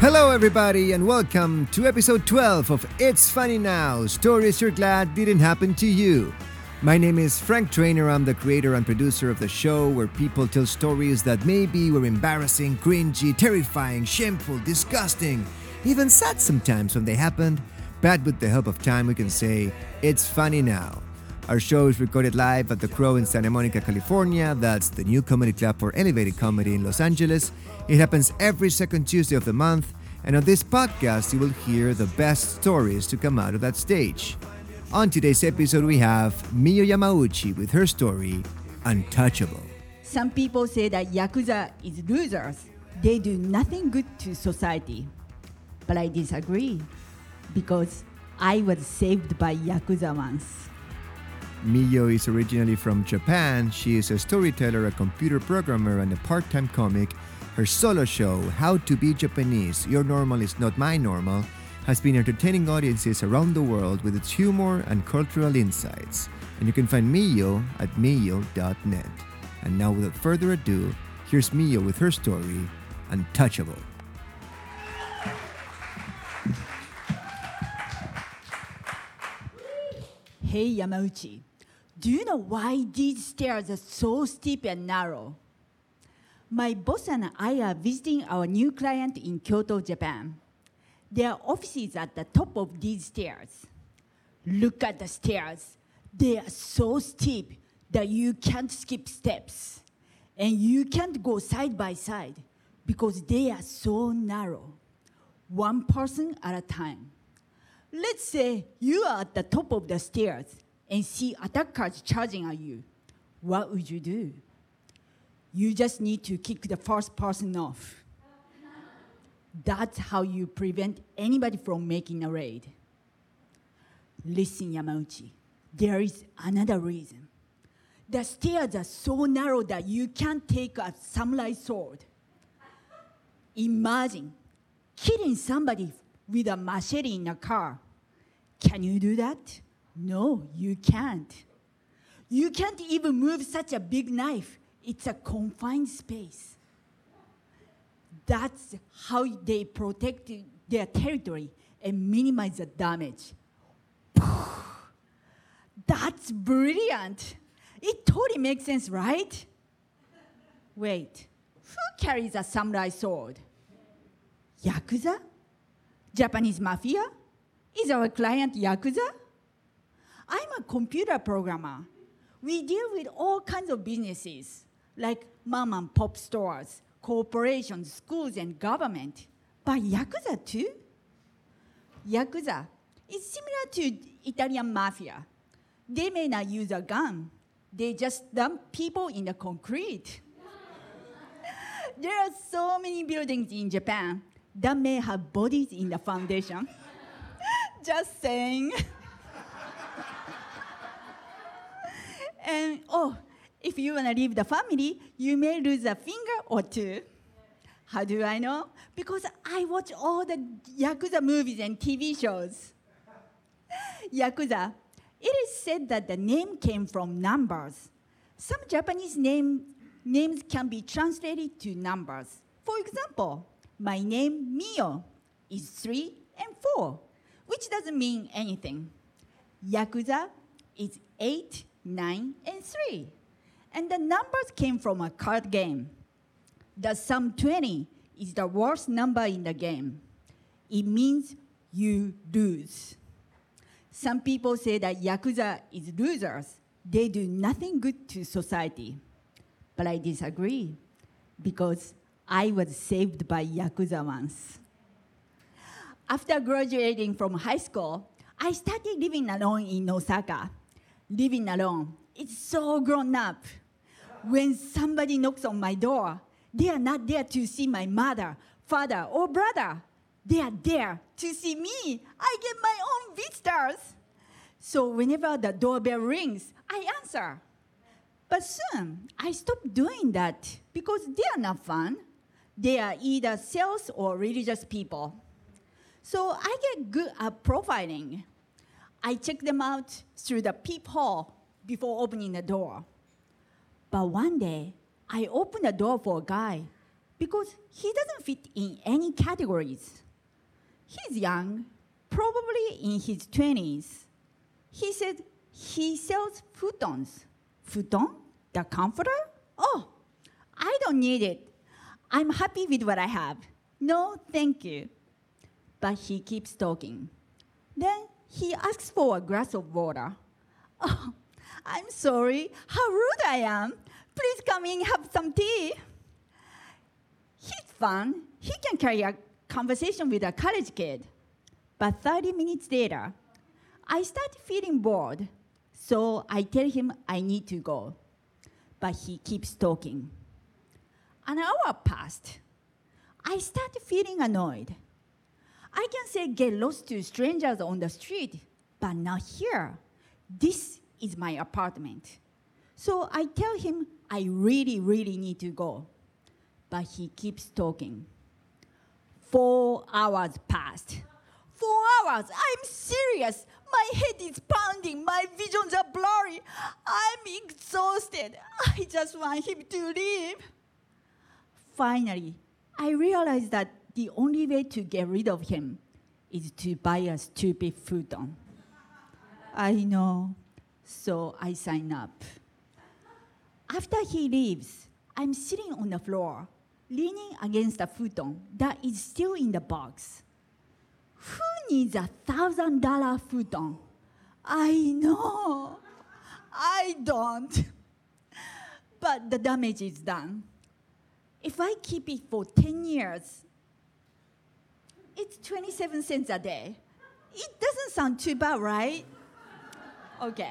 Hello, everybody, and welcome to episode 12 of It's Funny Now, stories you're glad didn't happen to you. My name is Frank Trainer. I'm the creator and producer of the show where people tell stories that maybe were embarrassing, cringy, terrifying, shameful, disgusting, even sad sometimes when they happened. But with the help of time, we can say, it's funny now. Our show is recorded live at The Crow in Santa Monica, California. That's the new comedy club for elevated comedy in Los Angeles. It happens every second Tuesday of the month. And on this podcast, you will hear the best stories to come out of that stage. On today's episode, we have Miyo Yamauchi with her story, Untouchable. Some people say that Yakuza is losers. They do nothing good to society. But I disagree, because I was saved by Yakuza once. Miyo is originally from Japan. She is a storyteller, a computer programmer, and a part-time comic. Her solo show, How to Be Japanese, Your Normal is Not My Normal, has been entertaining audiences around the world with its humor and cultural insights. And you can find Miyo at miyo.net. And now without further ado, here's Miyo with her story, Untouchable. Hey Yamauchi, do you know why these stairs are so steep and narrow? My boss and I are visiting our new client in Kyoto, Japan. Their office is at the top of these stairs. Look at the stairs. They are so steep that you can't skip steps. And you can't go side by side because they are so narrow. One person at a time. Let's say you are at the top of the stairs and see attackers charging at you. What would you do? You just need to kick the first person off. That's how you prevent anybody from making a raid. Listen, Yamauchi, there is another reason. The stairs are so narrow that you can't take a samurai sword. Imagine killing somebody with a machete in a car. Can you do that? No, you can't. You can't even move such a big knife. It's a confined space. That's how they protect their territory and minimize the damage. That's brilliant. It totally makes sense, right? Wait, who carries a samurai sword? Yakuza? Japanese mafia? Is our client Yakuza? I'm a computer programmer. We deal with all kinds of businesses, like mom and pop stores, corporations, schools, and government. But Yakuza too? Yakuza is similar to Italian mafia. They may not use a gun. They just dump people in the concrete. There are so many buildings in Japan that may have bodies in the foundation. Just saying. And if you want to leave the family, you may lose a finger or two. How do I know? Because I watch all the Yakuza movies and TV shows. Yakuza, it is said that the name came from numbers. Some Japanese names can be translated to numbers. For example, my name, Miyo, is 3 and 4, which doesn't mean anything. Yakuza is 8, 9, and 3. And the numbers came from a card game. The sum 20 is the worst number in the game. It means you lose. Some people say that Yakuza is losers. They do nothing good to society. But I disagree, because I was saved by Yakuza once. After graduating from high school, I started living alone in Osaka. Living alone, it's so grown up. When somebody knocks on my door, they are not there to see my mother, father, or brother. They are there to see me. I get my own visitors. So whenever the doorbell rings, I answer. But soon, I stopped doing that because they are not fun. They are either sales or religious people. So I get good at profiling. I check them out through the peephole before opening the door. But one day, I opened the door for a guy because he doesn't fit in any categories. He's young, probably in his 20s. He said he sells futons. Futon? The comforter? Oh, I don't need it. I'm happy with what I have. No, thank you. But he keeps talking. Then he asks for a glass of water. Oh, I'm sorry. How rude I am. Please come in and have some tea. He's fun. He can carry a conversation with a college kid. But 30 minutes later, I start feeling bored. So I tell him I need to go. But he keeps talking. An hour passed. I start feeling annoyed. I can say get lost to strangers on the street, but not here. This is my apartment. So I tell him I really, really need to go. But he keeps talking. 4 hours passed. 4 hours, I'm serious. My head is pounding, my visions are blurry. I'm exhausted. I just want him to leave. Finally, I realized that the only way to get rid of him is to buy a stupid futon. I know, so I sign up. After he leaves, I'm sitting on the floor, leaning against a futon that is still in the box. Who needs $1,000 futon? I know. I don't. But the damage is done. If I keep it for 10 years, it's 27 cents a day. It doesn't sound too bad, right? Okay.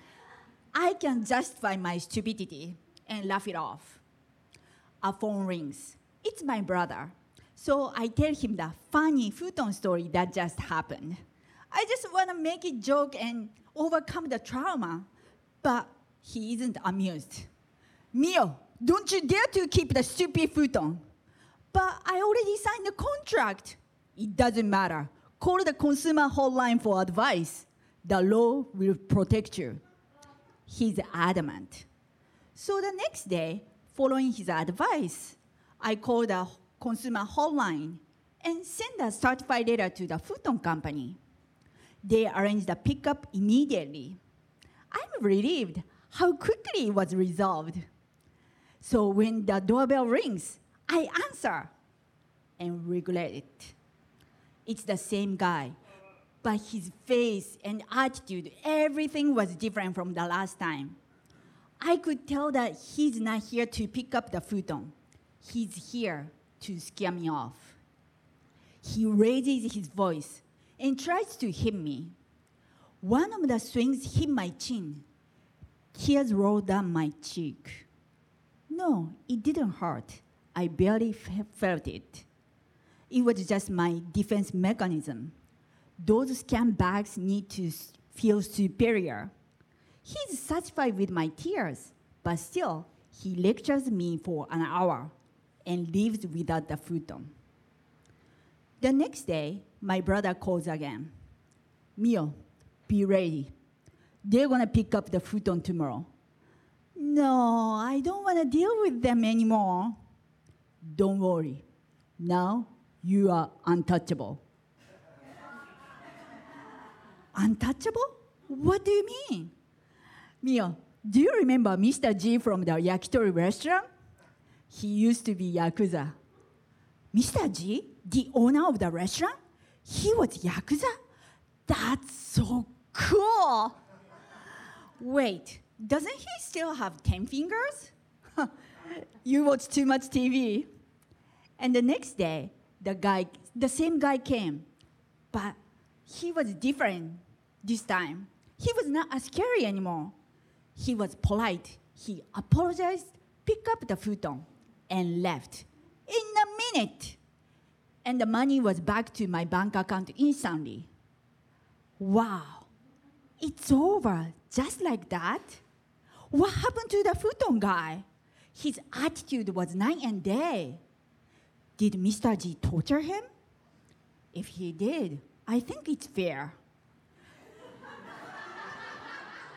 I can justify my stupidity and laugh it off. A phone rings. It's my brother. So I tell him the funny futon story that just happened. I just want to make a joke and overcome the trauma. But he isn't amused. Mio, don't you dare to keep the stupid futon. But I already signed the contract. It doesn't matter. Call the consumer hotline for advice. The law will protect you. He's adamant. So the next day, following his advice, I called the consumer hotline and sent a certified letter to the futon company. They arranged the pickup immediately. I'm relieved how quickly it was resolved. So when the doorbell rings, I answer and regret it. It's the same guy, but his face and attitude, everything was different from the last time. I could tell that he's not here to pick up the futon. He's here to scare me off. He raises his voice and tries to hit me. One of the swings hit my chin. Tears rolled down my cheek. No, it didn't hurt. I barely felt it. It was just my defense mechanism. Those scumbags need to feel superior. He's satisfied with my tears, but still, he lectures me for an hour and leaves without the futon. The next day, my brother calls again. Mio, be ready. They're going to pick up the futon tomorrow. No, I don't want to deal with them anymore. Don't worry. Now you are untouchable. Untouchable? What do you mean? Mio, do you remember Mr. G from the yakitori restaurant? He used to be Yakuza. Mr. G, the owner of the restaurant? He was Yakuza? That's so cool. Wait, doesn't he still have 10 fingers? You watch too much TV. And the next day, the same guy came, but he was different this time. He was not as scary anymore. He was polite. He apologized, picked up the futon, and left in a minute. And the money was back to my bank account instantly. Wow, it's over just like that? What happened to the futon guy? His attitude was night and day. Did Mr. G torture him? If he did, I think it's fair.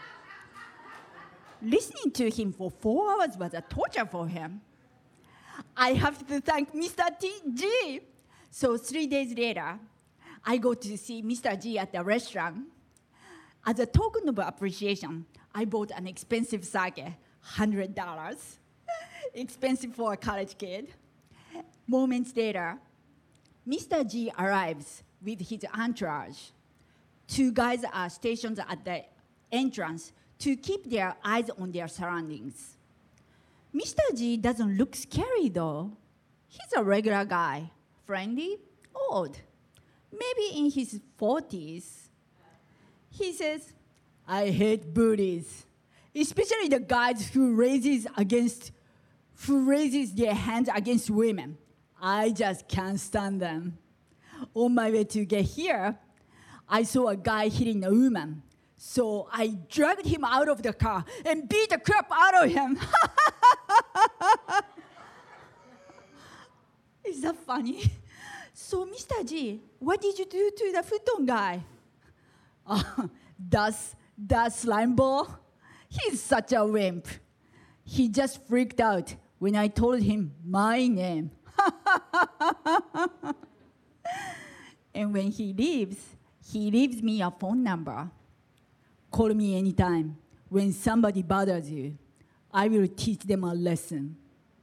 Listening to him for 4 hours was a torture for him. I have to thank Mr. G. So 3 days later, I go to see Mr. G at the restaurant. As a token of appreciation, I bought an expensive sake, $100. Expensive for a college kid. Moments later, Mr. G arrives with his entourage. 2 guys are stationed at the entrance to keep their eyes on their surroundings. Mr. G doesn't look scary though. He's a regular guy, friendly, old, maybe in his 40s. He says, I hate bullies, especially the guys who raises their hands against women. I just can't stand them. On my way to get here, I saw a guy hitting a woman. So I dragged him out of the car and beat the crap out of him. Is that funny? So, Mr. G, what did you do to the futon guy? That slime ball? He's such a wimp. He just freaked out when I told him my name. And when he leaves me a phone number. Call me anytime. When somebody bothers you, I will teach them a lesson.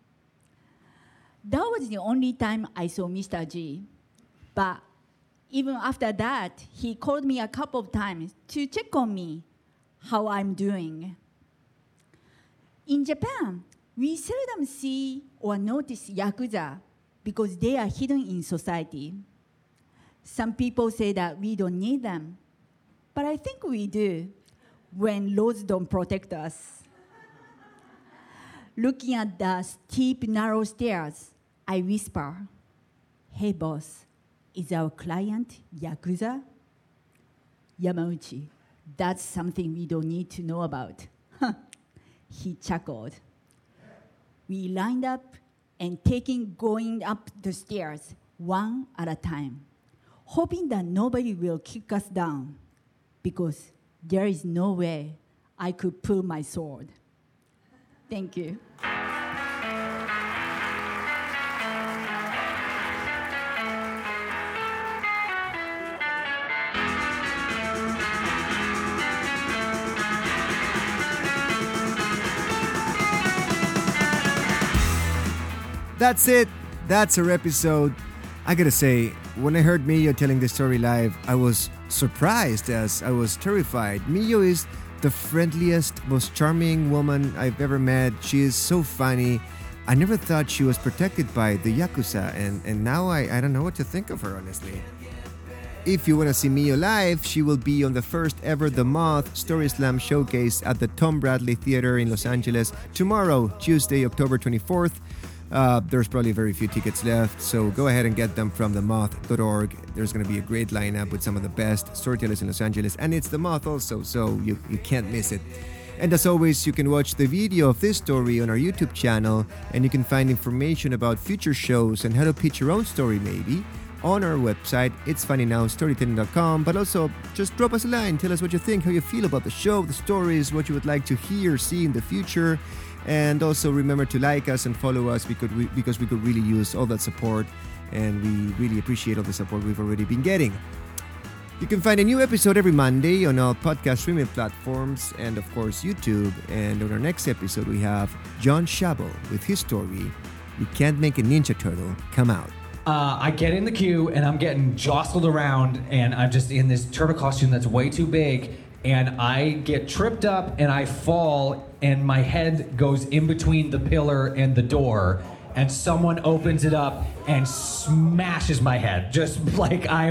That was the only time I saw Mr. G. But even after that, he called me a couple of times to check on me, how I'm doing. In Japan, we seldom see or notice Yakuza because they are hidden in society. Some people say that we don't need them, but I think we do when laws don't protect us. Looking at the steep, narrow stairs, I whisper, hey boss, is our client Yakuza? Yamauchi, that's something we don't need to know about. He chuckled. We lined up and going up the stairs one at a time, hoping that nobody will kick us down because there is no way I could pull my sword. Thank you. That's it. That's our episode. I gotta say, when I heard Miyo telling this story live, I was surprised as I was terrified. Miyo is the friendliest, most charming woman I've ever met. She is so funny. I never thought she was protected by the Yakuza, and now I don't know what to think of her, honestly. If you want to see Miyo live, she will be on the first ever The Moth Story Slam Showcase at the Tom Bradley Theater in Los Angeles tomorrow, Tuesday, October 24th. There's probably very few tickets left, so go ahead and get them from themoth.org. There's going to be a great lineup with some of the best storytellers in Los Angeles, and it's The Moth also, so you can't miss it. And as always, you can watch the video of this story on our YouTube channel, and you can find information about future shows and how to pitch your own story maybe on our website, itsfunnynowstorytelling.com. But also, just drop us a line, tell us what you think, how you feel about the show, the stories, what you would like to hear, see in the future. And also remember to like us and follow us because we could really use all that support, and we really appreciate all the support we've already been getting. You can find a new episode every Monday on all podcast streaming platforms and of course YouTube. And on our next episode we have John Shabo with his story, You Can't Make a Ninja Turtle Come Out. I get in the queue and I'm getting jostled around and I'm just in this turtle costume that's way too big, and I get tripped up and I fall and my head goes in between the pillar and the door, and someone opens it up and smashes my head. Just like I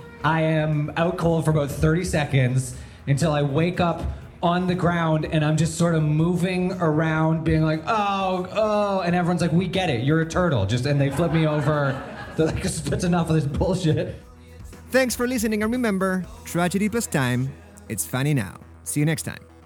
am out cold for about 30 seconds until I wake up on the ground and I'm just sort of moving around being like, oh, and everyone's like, we get it, you're a turtle. And they flip me over. They're like, that's enough of this bullshit. Thanks for listening, and remember, tragedy plus time, it's funny now. See you next time.